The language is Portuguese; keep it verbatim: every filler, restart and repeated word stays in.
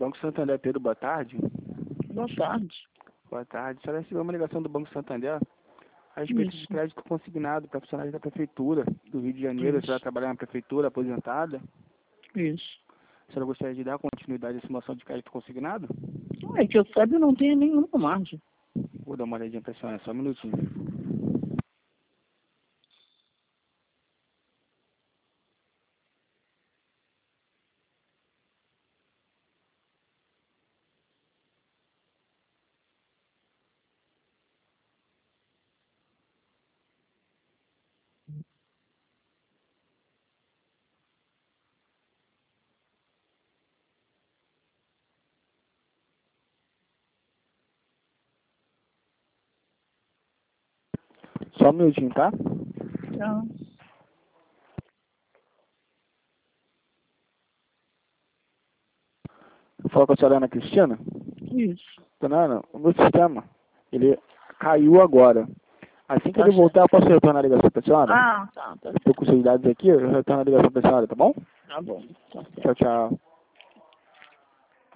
Banco Santander, Pedro, boa tarde. Boa tarde. Boa tarde. A senhora recebeu uma ligação do Banco Santander a respeito de Isso. crédito consignado para funcionários da Prefeitura do Rio de Janeiro. A Isso. senhora trabalha na Prefeitura, aposentada. Isso. A senhora gostaria de dar continuidade à simulação de crédito consignado? É que eu saiba, não tenho nenhuma margem. Vou dar uma olhadinha para a senhora, só um minutinho. Só um minutinho, tá? Tá. Fala com a senhora Ana Cristina. Isso. Dona Ana, o meu sistema, ele caiu agora. Assim que Tá ele certo. voltar, eu posso retornar a ligação para a senhora? Ah, tá. Tá, Eu estou com seus dados aqui, eu retorno a ligação para a senhora, tá bom? tá bom. Tá certo. Tchau, tchau.